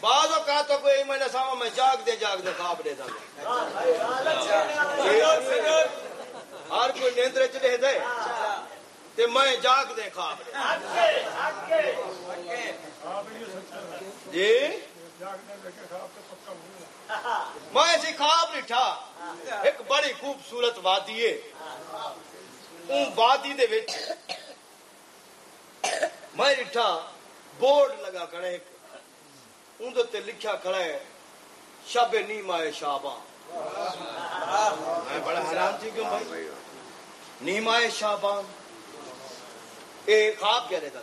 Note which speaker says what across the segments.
Speaker 1: बाजो का तो कोई मैंने सामा में जाग दे खाब दे था हर कोई नेंद्रे च दे ते मैं जाग दे खाब जी मैं ऐसी खाब निठा एक बड़ी खूबसूरत वादी है वादी दे विच मैं निठा बोर्ड लगा खड़े उन्दे ते लिखा खड़ा है शब नीमाए शाबान मैं बड़ा हैरान थी क्यों भाई नीमाए शाबान ए ख्वाब कह रहे था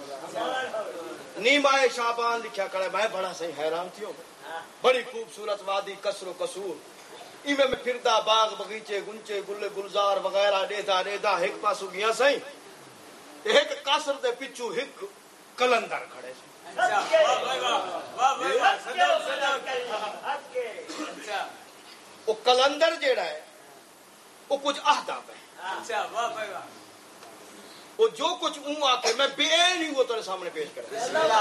Speaker 1: नीमाए शाबान लिखा खड़ा मैं बड़ा सही हैरान थी बड़ी खूबसूरत वादी कसरो कसूर इवे में फिरदा बाग बगीचे गुंचे गुल्ले गुलजार वगैरह डेदा डेदा एक पासू गया सही एक कासर दे पिछू एक कलंदर खड़े वो कलंदर जेड़ा है वो कुछ आहदाब है वो जो कुछ आके मैं बेन ही वो तेरे सामने पेश कर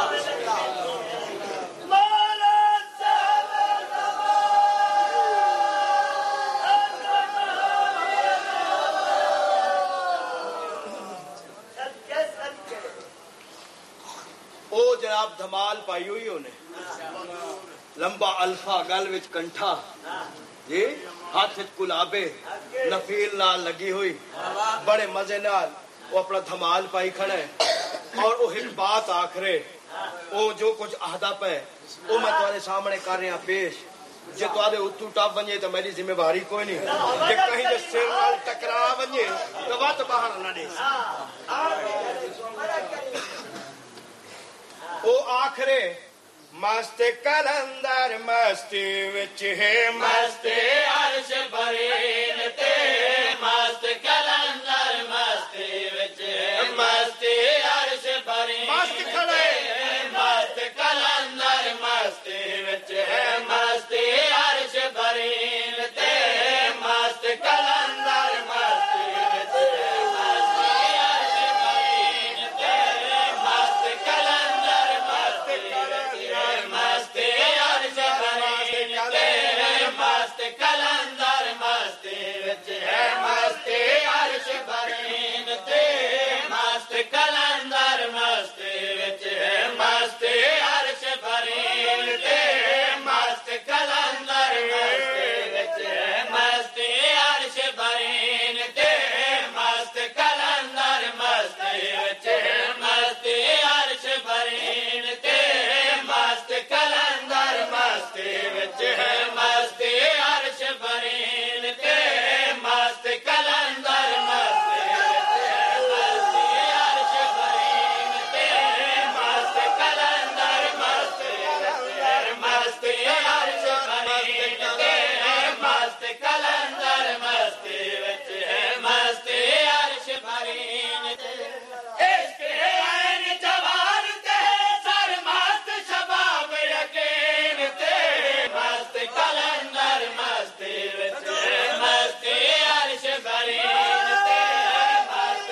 Speaker 1: ओ जनाब धमाल पाई हुई उन्हें लंबा अल्फा गल विच कंठा जी हाथ गुलाबे नफील नाल लगी हुई बड़े मजे नाल वो अपना धमाल पाई खड़ा है और वो एक बात आखरे वो जो कुछ अहदफ है वो मैं तुम्हारे सामने कर रहा पेश जे तुम्हारे उत्तू टप वजे तो मेरी जिम्मेवारी कोई नहीं जे कहीं जे सिर नाल टकरा वजे तो बात बाहर न दे ओ आखरे मस्त कलंदर मस्ती विच है मस्त अर्श भरीन ते मस्त कलंदर मस्ती विच है मस्त अर्श भरीन मस्त खड़े मस्त कलंदर मस्ती विच है मस्त अर्श भरीन ते मस्त कलंदर मस्ती विच है कलंदर मस्ती विच है मस्त अर्श भरीन ते मस्त कलंदर मस्ती विच है मस्त अर्श भरीन ते मस्त कलंदर मस्ती विच है मस्त अर्श भरीन ते मस्त कलंदर मस्ती विच है मस्त अर्श भरीन ते मस्त कलंदर मस्ती विच है मस्त अर्श भरीन ते मस्त कलंदर मस्ती विच है मस्त अर्श भरीन ते मस्त कलंदर मस्ती विच है मस्त अर्श भरीन ते मस्त कलंदर मस्ती विच है मस्त अर्श भरीन ते इश्क है ऐन जवान ते सर मस्त शबाब यकीन ते मस्त कलंदर मस्ती विच है मस्त अर्श भरीन ते मस्त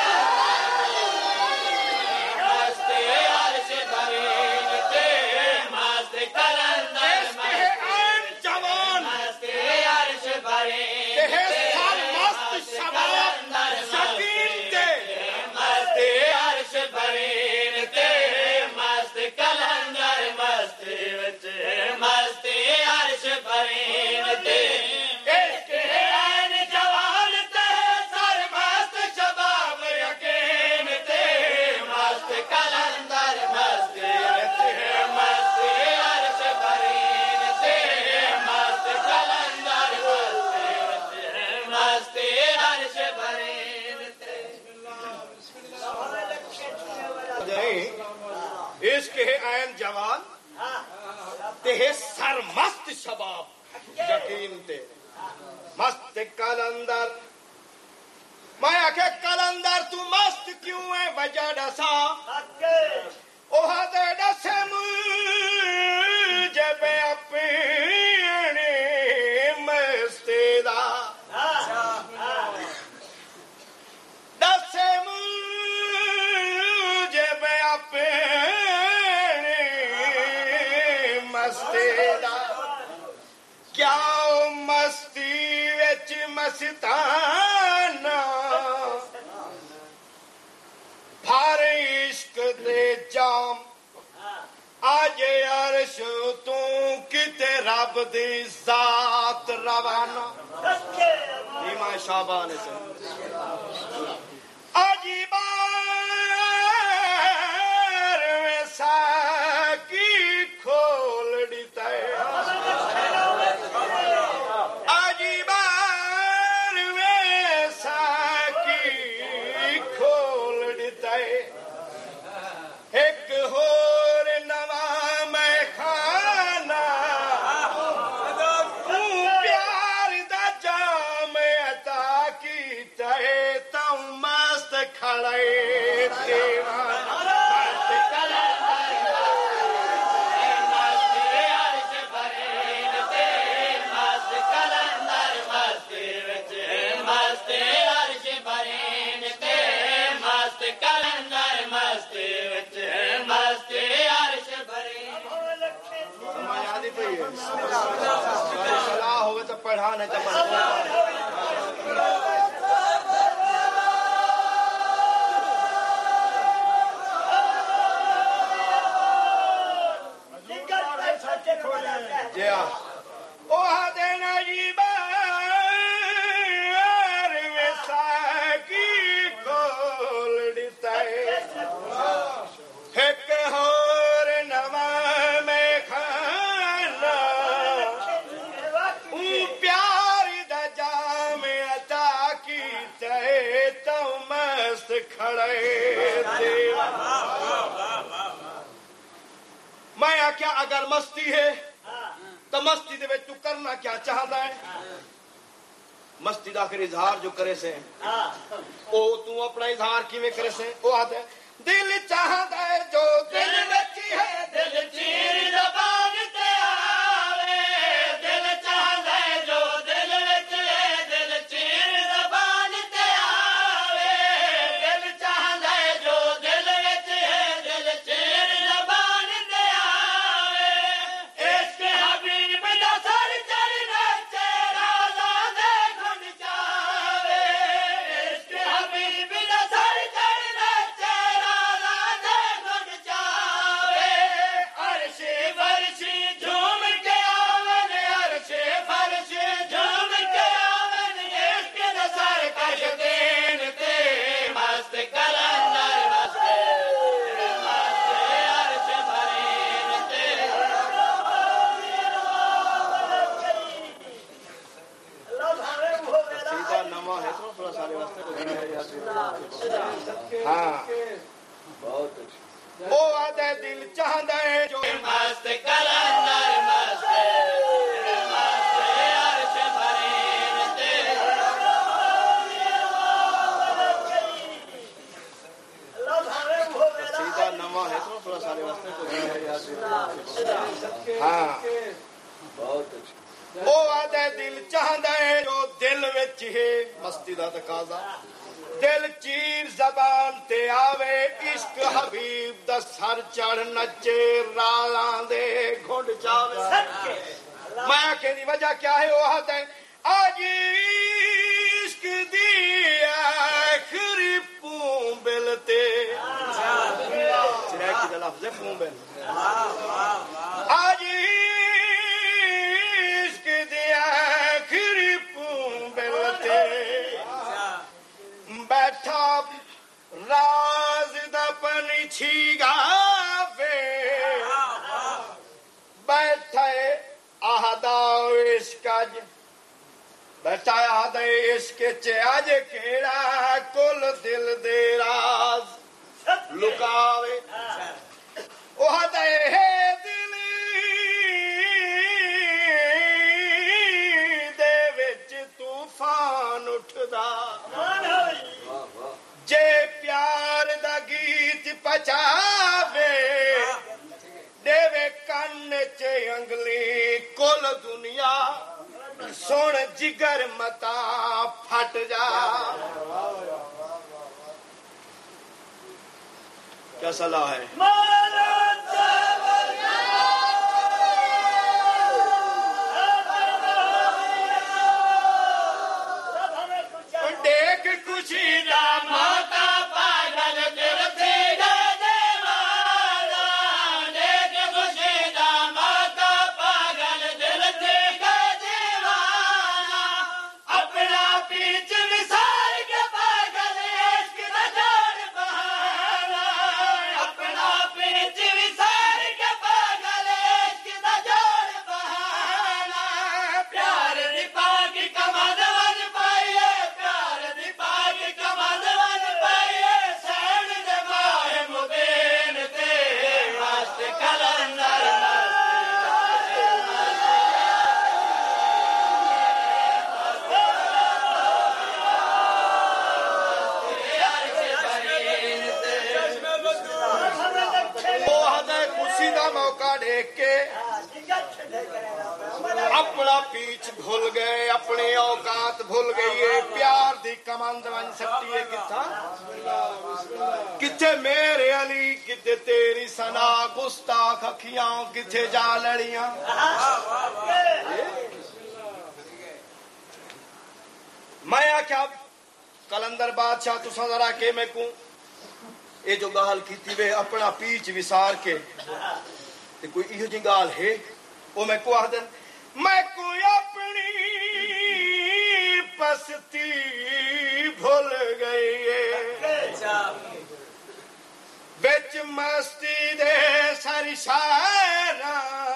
Speaker 1: अर्श भरीन ते मस्त कलंदर जवान मस्त अर्श भरीन ते मस्त कलंदर शकीन ते मस्त अर्श भरीन ते मस्त कलंदर मस्ती विच है मस्त अर्श भरीन ते इश्क है ऐन जवान ते सर मस्त शबाब यकीन ते मस्त कलंदर मस्ती विच है मस्त अर्श भरीन ते मस्त कलंदर मस्ती विच है मस्त अर्श भरीन ते इश्क है ऐन जवान ते है सर मस्त शबाब यकीन ते मस्त कलंदर मैं आखे कलंदर तू मस्त क्यों है वजह दसा ओह दे दसे मुझे पे अपने मस्ती दा दसे मुझे पे अपने क्या मस्ती विच मस्ताना भर इश्क दे जाम आज अर्श तू किते रब दी जात रवाना नीमा शाबान से अजीबार वैसा की खोल दिता है अजीबार वैसा की खोल दिता है एक होर नवा मैं खाना तू प्यार दा जाम अता कीता है तू मस्त खड़े तेरा सलाह होवे तो पढ़ा नहीं तो जी हाँ ओ देना जी बार वैसा की खोल दिता है एक होर नवा मैं खाना प्यार दा जाम अता कीता है तो मस्त खड़े तेरा मैं आख्या अगर मस्ती है तो मस्ती दे विच तू करना क्या चाहता है मस्ती दा आखिर इजहार जो करे से ओ तू अपना इजहार किवें करे से ओ आते दिल चाहता है जो दिल विच है दिल चीर ज़बान ते आवे दिल चाहता है जो दिल विच है दिल चीर ज़बान ते आवे दिल चाहता है जो दिल विच है दिल चीर ज़बान ते आवे इश्क हबीब दा सर चढ़ना चेहरा दे गुण जावे इश्क हबीब दा सर चढ़ना चेहरा दे गुण जावे अर्शे फर्शे झूम के आवन अर्शे फर्शे झूम के आवन इश्क दा सर कश देन ते मस्त कलंदर मस्त अर्श भरेन ते सीधा नवा है तो थोड़ा सारे वास्ते को हाँ बहुत अच्छा ओ आदे दिल चाहता है जो मस्त कलंदर मस्त अर्श भरेन ते सीधा नवा है तो थोड़ा सारे वास्ते को हाँ बहुत अच्छा ओ आदे दिल चाहता है जो दिल विच है मस्ती दा तकाजा दिल चीर ज़बान ते आवे इश्क हबीब दा सर चढ़ नचे रालां दे घुंड जावे मैं आखे दी वजह क्या है वो आते आज इश्क दी आखिरी पूंबल ते चिराग की लफ्ज़ है पूंबल आज बैठा राज दपन छिगावे बैठे आहदा इश्क बैठा आहदा इश्क च अज केड़ा कुल दिल दे राज लुकावे ओह दे दिल दे विच तूफान उठदा जे प्यार दा गीत पचावे देवे कन्न च अंगली कुल दुनिया सुन जिगर मता फट जा क्या सलाह है अपना पीछ भूल गए, अपने औकात भूल गई है। प्यार दी कमंद बन सकती है किथा किथे मेरे अली, किथे तेरी सना, गुस्ताख अखियां किथे जा लड़ियां। मैं आख्या कलंदर बादशाह तुसा जरा के मैं को ये जो गाल की वे अपना पीछ विसार के ते कोई इहो जी गाल है वो मैं को आदन मैं को अपनी पस्ती भूल गई है बिच मस्ती दे सारी सारा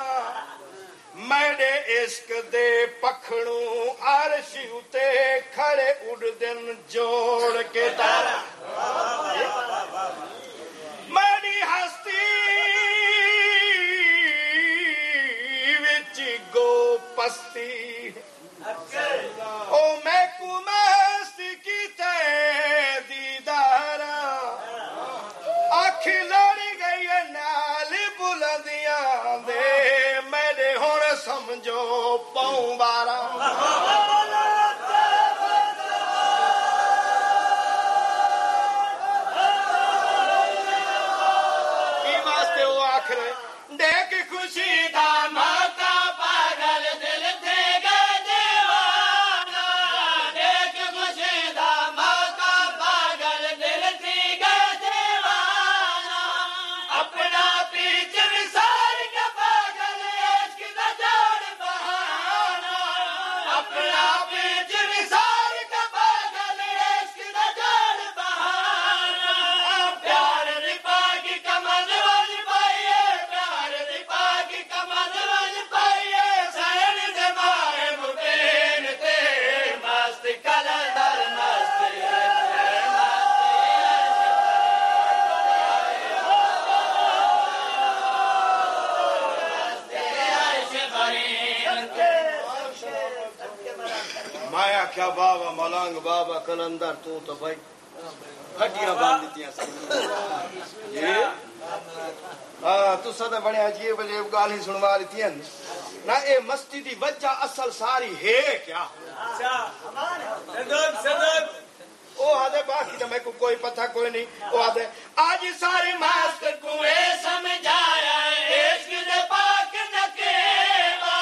Speaker 1: मेरे इश्क दे पखड़ू अर्श उते खड़े उड़दन जोड़ के तारा मेरी हस्ती विच गो पस्ती ओ मैं कुमस्त की ते दीदारा अख लड़ गई नाल बुलंदियां दे मेरे हुण समझो पाऊं बारा की वास्ते वो आखिर देख खुशी दा मौका पागल दिल थे गए दीवाना देख खुशी दा मौका पागल दिल थी गए दीवाना अपना पीछ विसार के पागल इश्क दा जोड़ बहाना अपना पीछ विसार के पागल इश्क दा जोड़ बहाना प्यार दी पागी कमल वज पाइए प्यार दी पागी कमल वज पाइए सहन दे माए मुबीन ते मस्त कलंदर मस्त माया क्या बाबा मलंग बाबा कलंदर तू तो भाई हड्डियां बांध दित्तियां ये हां तू सदा बड़े अजीब अजीब गाल ही सुनवा लीतियां ना ए मस्ती दी वजह असल सारी है क्या अच्छा सदक ओ आदे बाकी तो मेरे को कोई पता कोई नहीं ओ आदे आज सारी मस्त कुए समझाया इश्क दे पाक नकीबा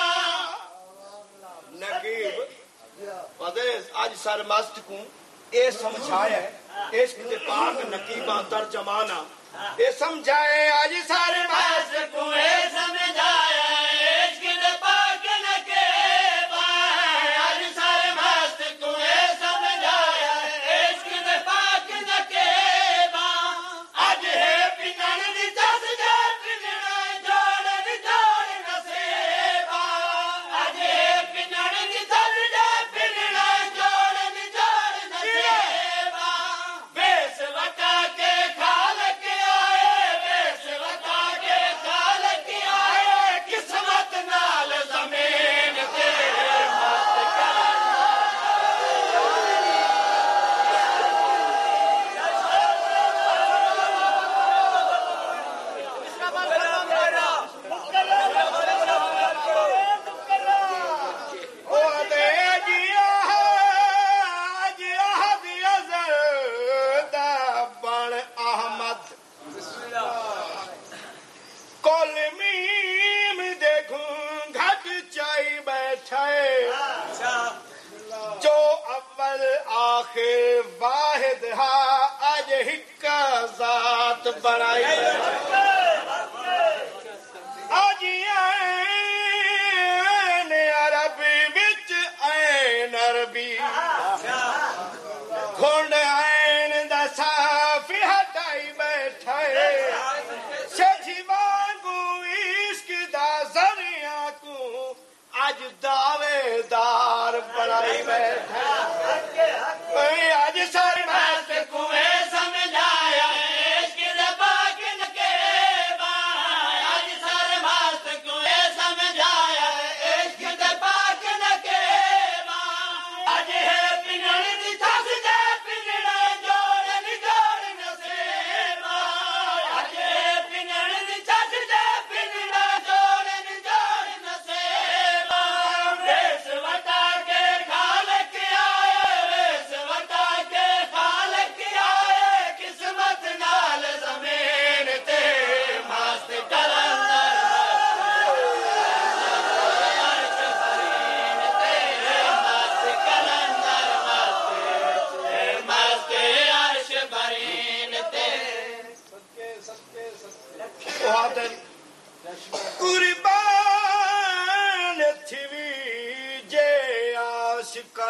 Speaker 1: नकीब आदे आज सारे मस्त को ए समझाया इश्क दे पाक नकीबा तर्जमाना ए समझाए आज सारे मस्त को ए समझाया इश्क दे पाक नकीबा आज सारे मस्त को ए समझाया इश्क दे पाक नकीबा आज है पिनन दी जस जा पिनना जोड़न जोड़ नसीबा आज है पिनन दी जस जा पिनना जोड़न जोड़ नसीबा बेस वका के खालक आए बेस वका के खालक आए किस्मत नाल ज़मीन ते मस्त ओ दे जिया जिया दिया ज़रदा बन अहमद कुल मीम देखूं घट चाई बैठे जो अव्वल आखिर वाहिद हा अज हिक्का जात बनाई आज ऐन अरबी विच ऐन अरबी घुंड ऐन दा साफी हटाई बैठे सजी वांगू इश्क दा जरिया को आज दावेदार बनाई बैठे आज सारे मस्त कुए समझाया इश्क दे पाक नकीबा आज सारे मस्त कुए समझाया इश्क दे पाक नकीबा आज है पिनन दी थस जा पिनना जोड़न जोड़ नसीबा आज है पिनन दी थस जा पिनना जोड़न जोड़ नसीबा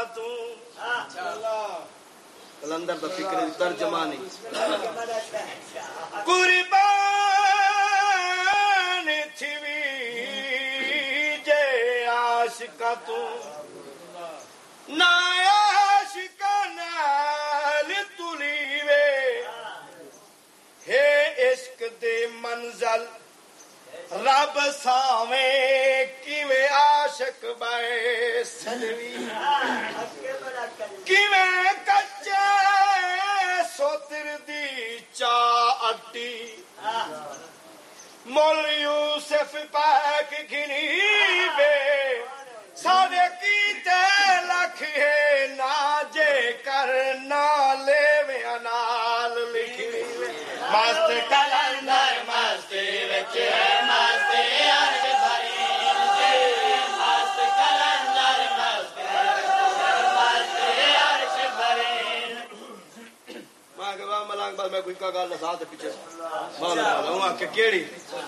Speaker 1: तू कलंदर दा फिक्र तर्जमा नहीं कुर्बान थी जे आशिका तू ना आशिका नाल तुलीवे हे इश्क दे मंजल रब सावे किवे आशिक बाए सलवी किवे कच्चे सोतिर दी चा अड्डी मोल यूसुफ पाक घिनी वे सारे कीते लख है ना जे कर ना लेवे अनाल लिखी मस्त कलंदर मस्ती विच है मस्ती अर्श भरी मस्त कलंदर मस्ती अर्श भरी मां के वाह मलांग बाद मैं कोई का गल साथ पीछे मां लाऊं के केड़ी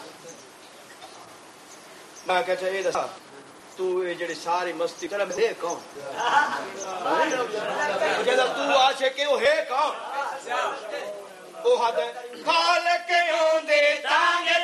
Speaker 1: मैं कहता ये दसा तू ये जेड़ी सारी मस्ती कर है कौन जब तू आशे के है कौन ओ हद खाल के ओंदे तांगे